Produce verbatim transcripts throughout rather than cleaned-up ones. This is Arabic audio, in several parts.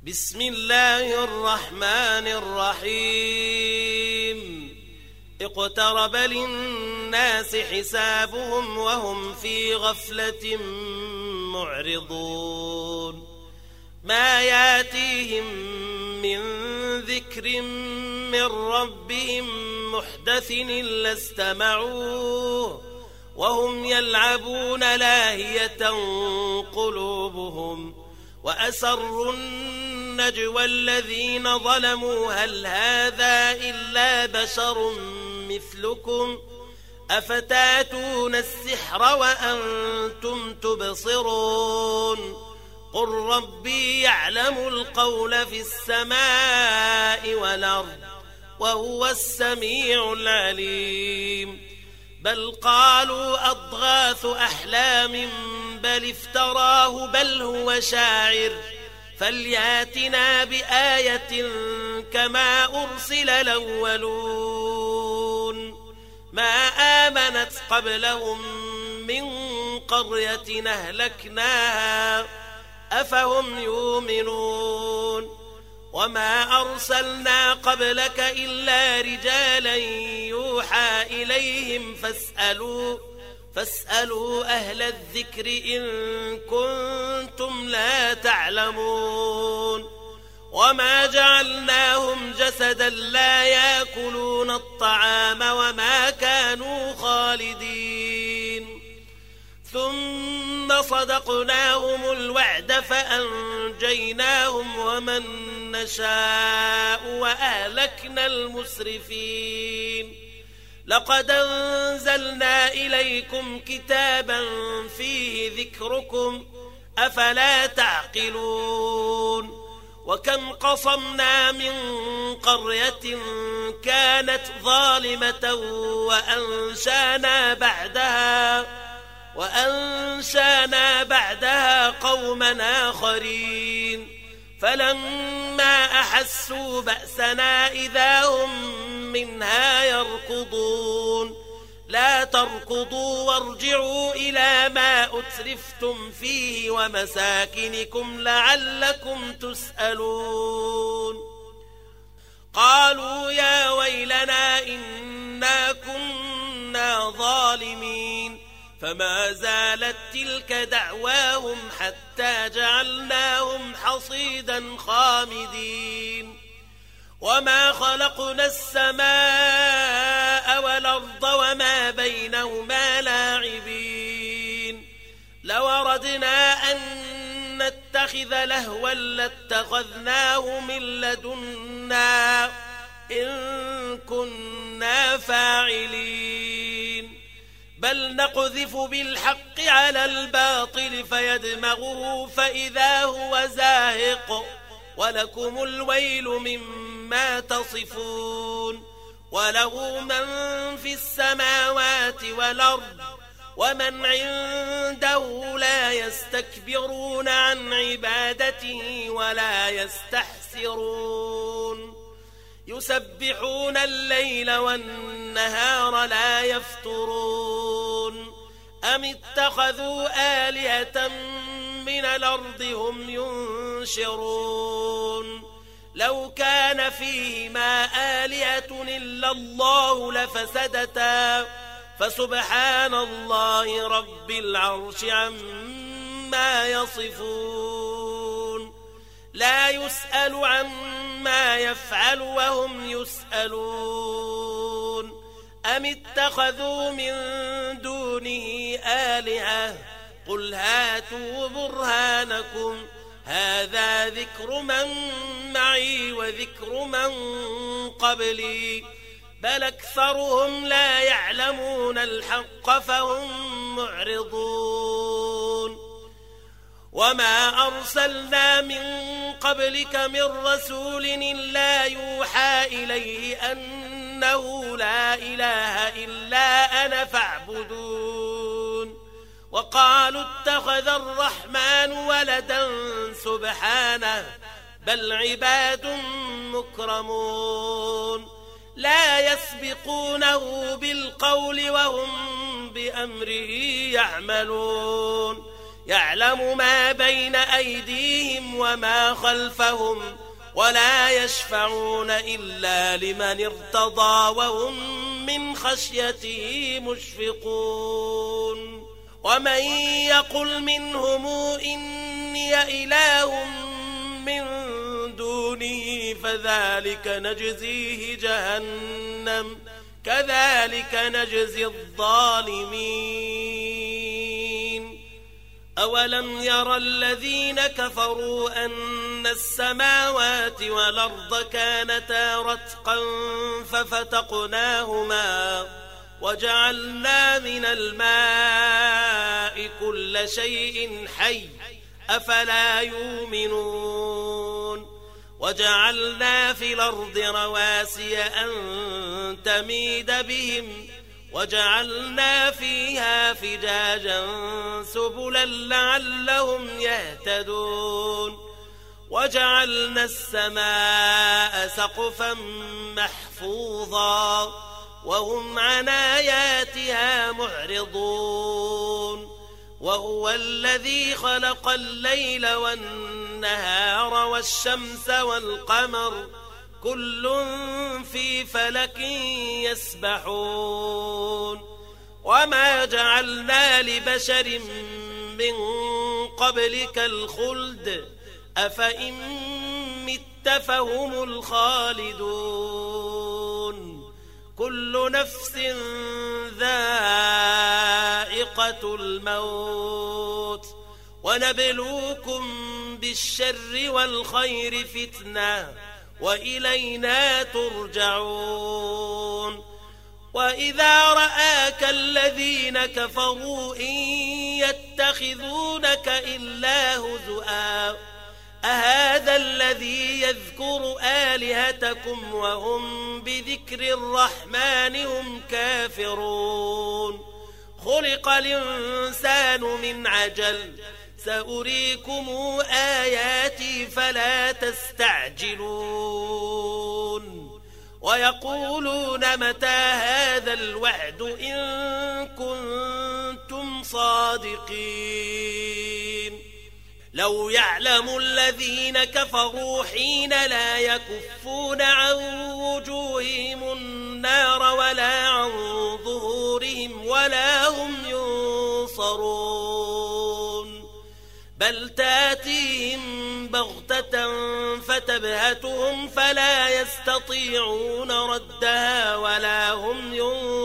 بسم الله الرحمن الرحيم اقترب للناس حسابهم وهم في غفلة معرضون ما ياتيهم من ذكر من ربهم محدث إلا استمعوه وهم يلعبون لاهية قلوبهم وأسروا النجوى الذين ظلموا هل هذا إلا بشر مثلكم أفتاتون السحر وأنتم تبصرون قل ربي يعلم القول في السماء والأرض وهو السميع العليم بل قالوا أضغاث أحلام بل افتراه بل هو شاعر فلياتنا بآية كما أرسل الأولون ما آمنت قبلهم من قرية أهلكناها أفهم يؤمنون وما أرسلنا قبلك إلا رجالا يوحى إليهم فاسألوا فاسألوا أهل الذكر إن كنتم لا تعلمون وما جعلناهم جسدا لا يأكلون الطعام وما كانوا خالدين ثم صدقناهم الوعد فأنجيناهم ومن نشاء وأهلكنا المسرفين لقد أنزلنا إليكم كتابا فيه ذكركم أفلا تعقلون وكم قصمنا من قرية كانت ظالمة وأنشانا بعدها وأنشانا بعدها قوما آخرين فلما أحسوا بأسنا إذا هم منها يركضون لا تركضوا وارجعوا إلى ما أترفتم فيه ومساكنكم لعلكم تسألون قالوا يا ويلنا إنا كنا ظالمين فما زالت تلك دعواهم حتى جعلناهم حصيدا خامدين وما خلقنا السماء والأرض وما بينهما لاعبين لو أردنا أن نتخذ لهوا لاتخذناه من لدنا إن كنا فاعلين بل نقذف بالحق على الباطل فيدمغه فإذا هو زاهق ولكم الويل مما تصفون وله من في السماوات والأرض ومن عنده لا يستكبرون عن عبادته ولا يستحسرون يسبحون الليل والنهار لا يفترون أم اتخذوا آلهة من الأرض هم ينشرون لو كان فيهما آلهة إلا الله لفسدتا فسبحان الله رب العرش عما يصفون لا يسأل عما يفعل وهم يسألون أم اتخذوا من دونه آلهة قل هاتوا برهانكم هذا ذكر من معي وذكر من قبلي بل أكثرهم لا يعلمون الحق فهم معرضون وما أرسلنا من قبلك من رسول إلا يوحى إليه أنه لا إله إلا أنا فاعبدون وقالوا اتخذ الرحمن ولدا سبحانه بل عباد مكرمون لا يسبقونه بالقول وهم بأمره يعملون يعلم ما بين أيديهم وما خلفهم ولا يشفعون إلا لمن ارتضى وهم من خشيته مشفقون ومن يقل منهم إني إله من دونه فذلك نجزيه جهنم كذلك نجزي الظالمين أولم يرى الذين كفروا أن السماوات والأرض كانتا رتقا ففتقناهما وجعلنا من الماء كل شيء حي أفلا يؤمنون وجعلنا في الأرض رواسي أن تميد بهم وجعلنا فيها فجاجا سبلا لعلهم يهتدون وجعلنا السماء سقفا محفوظا وهم عن آياتها معرضون وهو الذي خلق الليل والنهار والشمس والقمر كل في فلك يسبحون وما جعلنا لبشر من قبلك الخلد أفإن مت فهم الخالدون كل نفس ذائقة الموت ونبلوكم بالشر والخير فتنة وإلينا ترجعون وإذا رآك الذين كفروا إن يتخذونك إلا هزؤا أهذا الذي يذكر آلهتكم وهم بذكر الرحمن هم كافرون خلق الإنسان من عجل سأريكم آياتي فلا تستعجلون ويقولون متى هذا الوعد إن كنتم صادقين لو يعلم الذين كفروا حين لا يكفون عن وجوههم النار ولا عن ظهورهم ولا هم ينصرون بل تاتيهم بغتة فتبهتهم فلا يستطيعون ردها ولا هم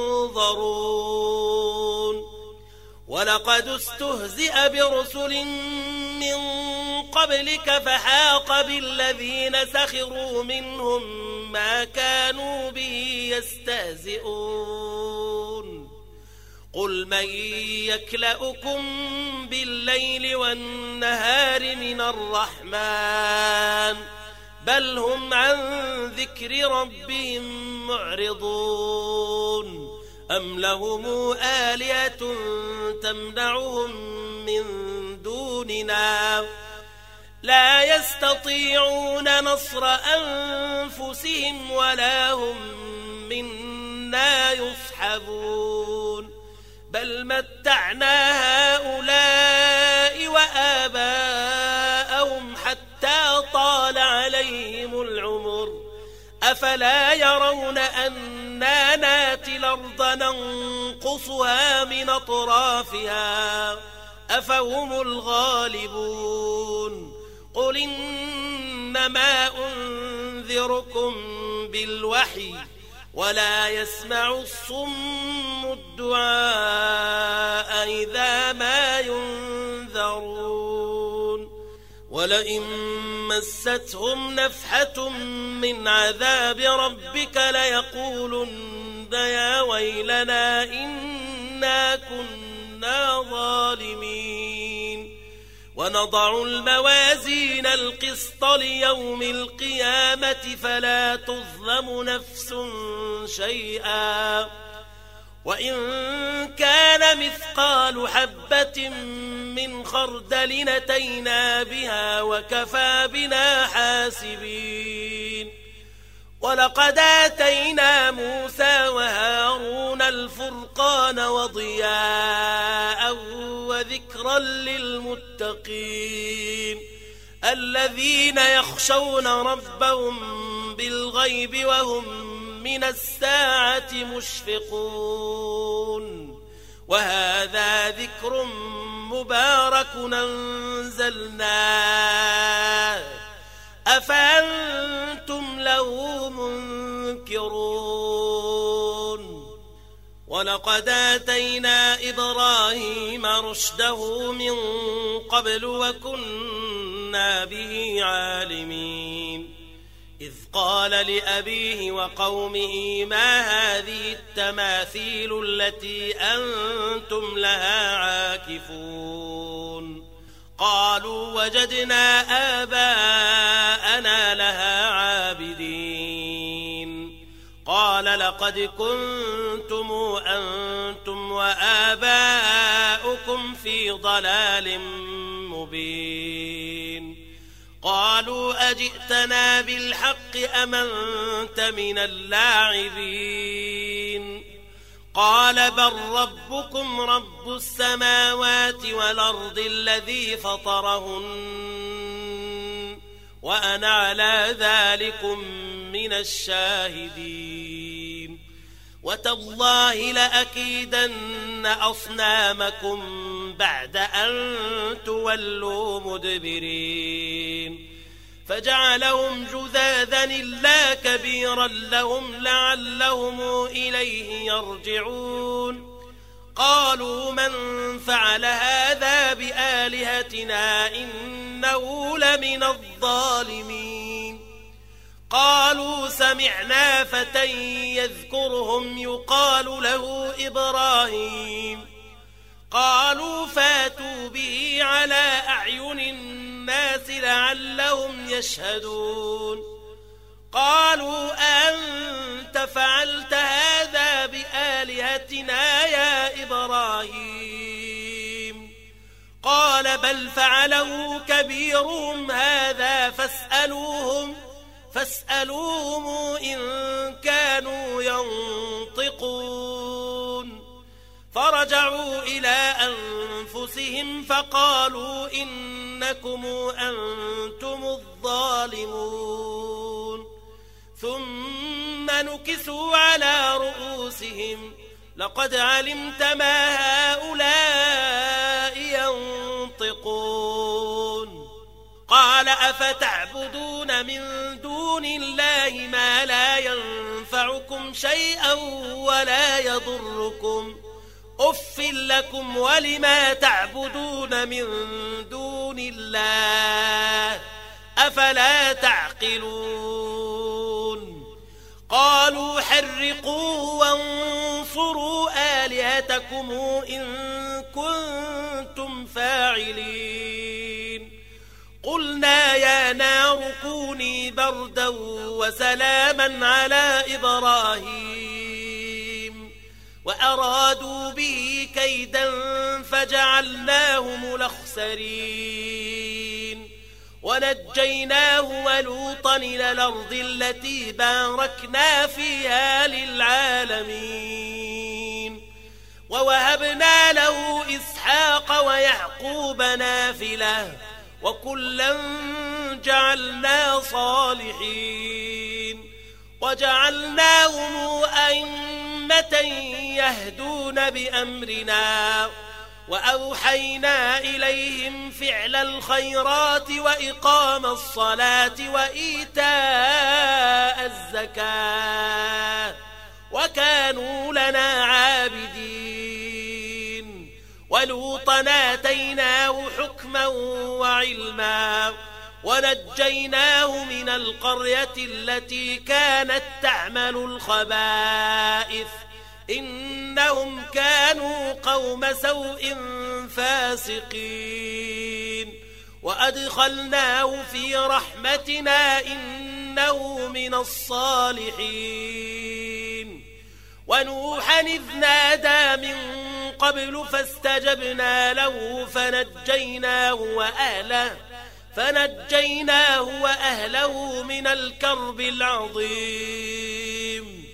ينظرون ولقد استهزئ برسل من قبلك فحاق بالذين سخروا منهم ما كانوا به يستهزئون قل من يكلأكم بالليل والنهار من الرحمن بل هم عن ذكر ربهم معرضون أم لهم آلهة تمنعهم من دوننا لا يستطيعون نصر أنفسهم ولا هم منا يصحبون بل متعنا هؤلاء وآباءهم حتى طال عليهم العمر أفلا يرون أنا ناتي الأرض ننقصها من أطرافها أفهم الغالبون قل إنما أنذركم بالوحي ولا يسمع الصم الدعاء إذا ما ينذرون ولئن مستهم نفحة من عذاب ربك ليقولن يا ويلنا إنا كنا ظالمين ونضع الموازين القسط ليوم القيامة فلا تظلم نفس شيئا وإن كان مثقال حبة من خردل أتينا بها وكفى بنا حاسبين ولقد آتينا موسى وهارون الفرقان وضياء وذكرا وذكرا للمتقين الذين يخشون ربهم بالغيب وهم من الساعة مشفقون وهذا ذكر مبارك أنزلناه أفأنتم له منكرون ولقد آتينا إبراهيم رشده من قبل وكنا به عالمين إذ قال لأبيه وقومه ما هذه التماثيل التي أنتم لها عاكفون قالوا وجدنا آباءنا لها عابدين قال لقد كنتم أنتم وآباؤكم في ضلال مبين قالوا أجئتنا بالحق أم أنت من اللاعبين قال بل ربكم رب السماوات والأرض الذي فطرهن وأنا على ذلكم من الشاهدين وتالله لأكيدن أصنامكم بعد أن تولوا مدبرين فجعلهم جذاذا إلا كبيرا لهم لعلهم إليه يرجعون قالوا من فعل هذا بآلهتنا إنه لمن الظالمين قالوا سمعنا فتى يذكرهم يقال له إبراهيم قالوا فاتوا به على أعين الناس لعلهم يشهدون قالوا أنت فعلت هذا بآلهتنا يا إبراهيم قال بل فعله كبيرهم هذا فاسألوهم فاسألوهم إن كانوا ينطقون فرجعوا إلى أنفسهم فقالوا إنكم أنتم الظالمون ثم نكسوا على رؤوسهم لقد علمت ما هؤلاء ينطقون قال أفتعبدون من دون الله ما لا ينفعكم شيئا ولا يضركم أف لكم ولما تعبدون من دون الله أفلا تعقلون قالوا حرقوه وانصروا آلهتكم إن كنتم فاعلين قلنا يا نار كوني بردا وسلاما على إبراهيم وأرادوا به كيدا فجعلناهم الأخسرين ونجيناه ولوطا إلى الأرض التي باركنا فيها للعالمين ووهبنا له إسحاق ويعقوب نافلة وكلا جعلنا صالحين وجعلناهم أئمة يهدون بأمرنا وأوحينا إليهم فعل الخيرات وإقام الصلاة وإيتاء الزكاة وكانوا لنا عابدين ولوطا آتيناه حكما وعلما ونجيناه من القرية التي كانت تعمل الخبائث إنهم كانوا قوم سوء فاسقين وأدخلناه في رحمتنا إنه من الصالحين ونوحا إذ نادى من قبل فاستجبنا له فنجيناه وأهله فنجيناه وأهله من الكرب العظيم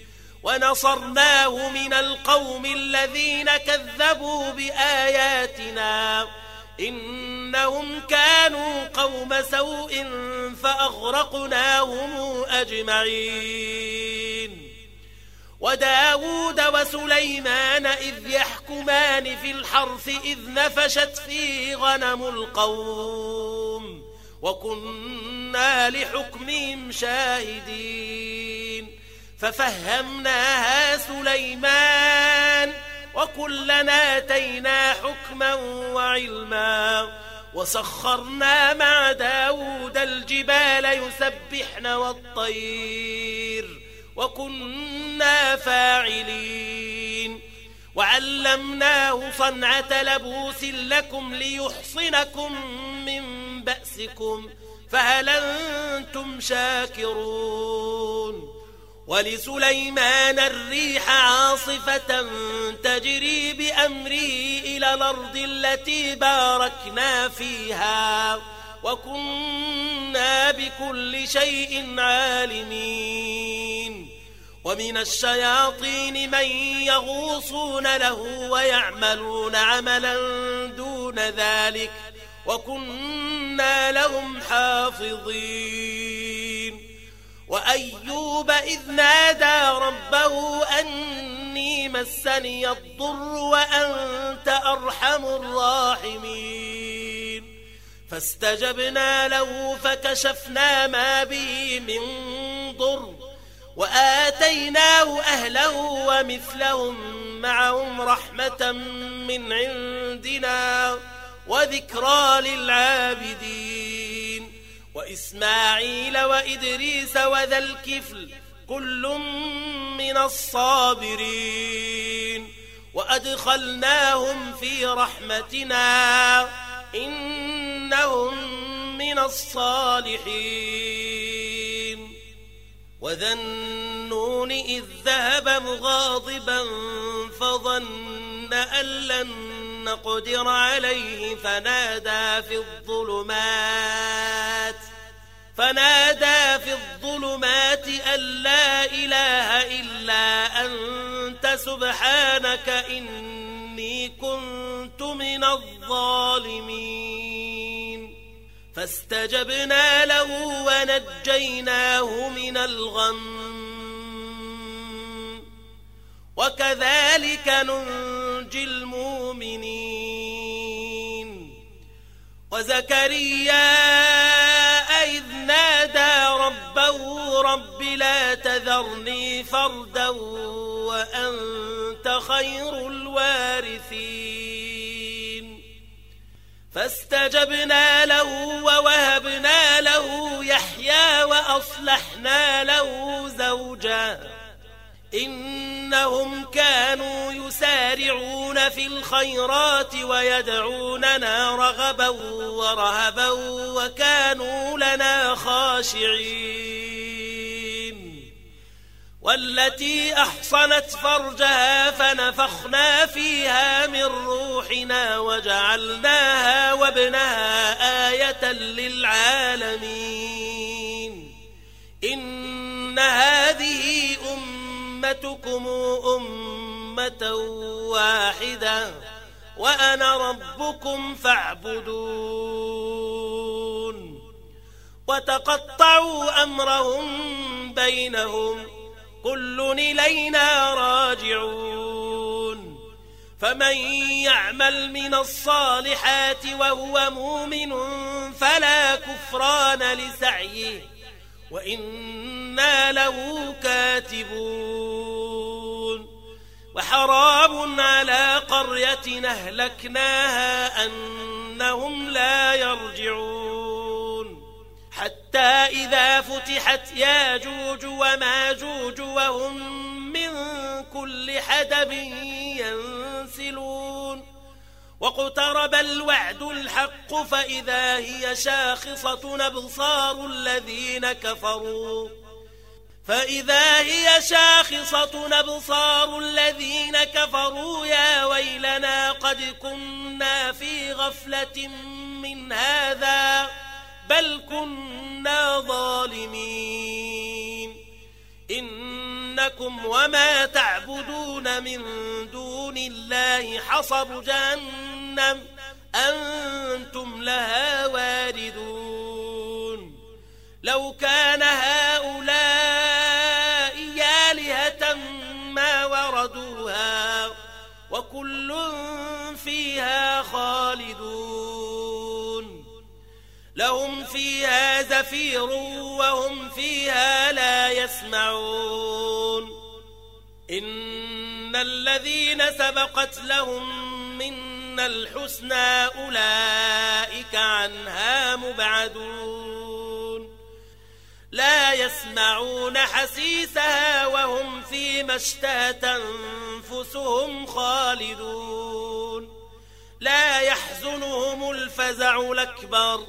ونصرناه من القوم الذين كذبوا بآياتنا إنهم كانوا قوم سوء فأغرقناهم أجمعين وداود وسليمان إذ يحكمان في الحرث إذ نفشت فيه غنم القوم وكنا لحكمهم شاهدين ففهمناها سليمان وكلنا آتينا حكما وعلما وسخرنا مع داود الجبال يسبحن والطير وكنا فاعلين وعلمناه صنعة لبوس لكم ليحصنكم من بأسكم فهل أنتم شاكرون ولسليمان الريح عاصفة تجري بأمره إلى الأرض التي باركنا فيها وكنا بكل شيء عالمين ومن الشياطين من يغوصون له ويعملون عملا دون ذلك وكنا لهم حافظين وأيوب إذ نادى ربه أني مسني الضر وأنت أرحم الراحمين فاستجبنا له فكشفنا ما به من ضر وآتيناه أهله ومثلهم معهم رحمة من عندنا وذكرى للعابدين وإسماعيل وإدريس وذا الكفل كل من الصابرين وأدخلناهم في رحمتنا إنهم من الصالحين وذا النون إذ ذهب مغاضبا فظن أن لن نقدر عليه فنادى في الظلمات فنادى في الظلمات أن لا إله إلا أنت سبحانك إني كنت من الظالمين فاستجبنا له ونجيناه من الغم وكذلك ننجي المؤمنين وزكريا إذ نادى ربه رب لا تذرني فردا وأنت خير الوارثين فاستجبنا له ووهبنا له يحيى وأصلحنا له زوجا إنهم كانوا يسارعون في الخيرات ويدعوننا رغبا ورهبا وكانوا لنا خاشعين والتي أحصنت فرجها فنفخنا فيها من روحنا وجعلناها وابنها آية للعالمين إن هذه أمتكم أمة واحدة وأنا ربكم فاعبدون وتقطعوا أمرهم بينهم كل إلينا راجعون فمن يعمل من الصالحات وهو مؤمن فلا كفران لسعيه وإنا له كاتبون وحرام على قرية أهلكناها أنهم لا يرجعون حتى إذا فتحت ياجوج وماجوج وهم من كل حدب ينسلون واقترب الوعد الحق فإذا هي شاخصة أبصار الذين كفروا فإذا هي شاخصة أبصار الذين كفروا يا ويلنا قد كنا في غفلة من هذا بل كنا ظالمين إنكم وما تعبدون من دون الله حصب جهنم أنتم لها واردون لو كان هؤلاء آلهة ما وردوها وكل فيها خالدون لهم فيها زفير وهم فيها لا يسمعون إن الذين سبقت لهم منا الحسنى أولئك عنها مبعدون لا يسمعون حسيسها وهم فيما اشتهت أنفسهم خالدون لا يحزنهم الفزع الأكبر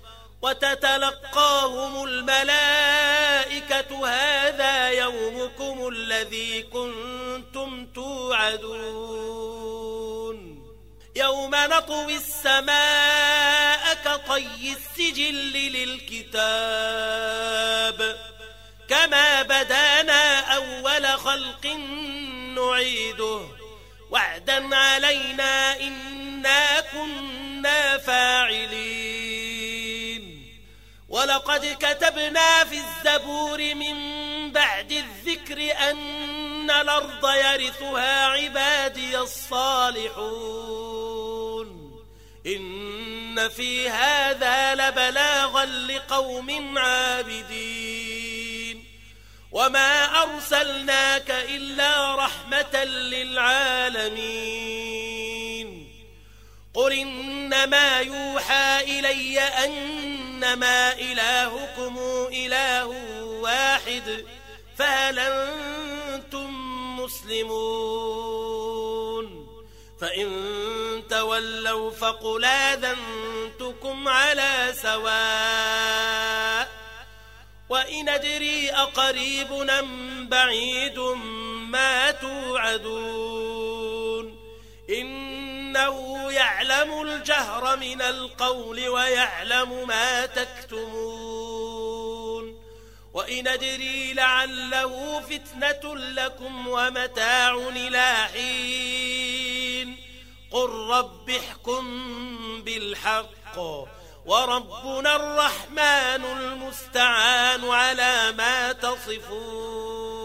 وتتلقاهم الملائكة هذا يومكم الذي كنتم توعدون يوم نطوي السماء كطي السجل للكتاب كما بدانا أول خلق نعيده وعدا علينا إنا كنا فاعلين ولقد كتبنا في الزبور من بعد الذكر أن الأرض يرثها عبادي الصالحون إن في هذا لبلاغا لقوم عابدين وما أرسلناك إلا رحمة للعالمين قل إنما يوحى إلي أنما إلهكم إله واحد فهل أنتم مسلمون فإن تولوا فقل آذنتكم على سواء وإن أدري أقريب أم بعيد ما توعدون إنه يعلم الجهر من القول ويعلم ما تكتمون وإن أدري لعله فتنة لكم ومتاع إلى حين قل رب احكم بالحق وربنا الرحمن المستعان على ما تصفون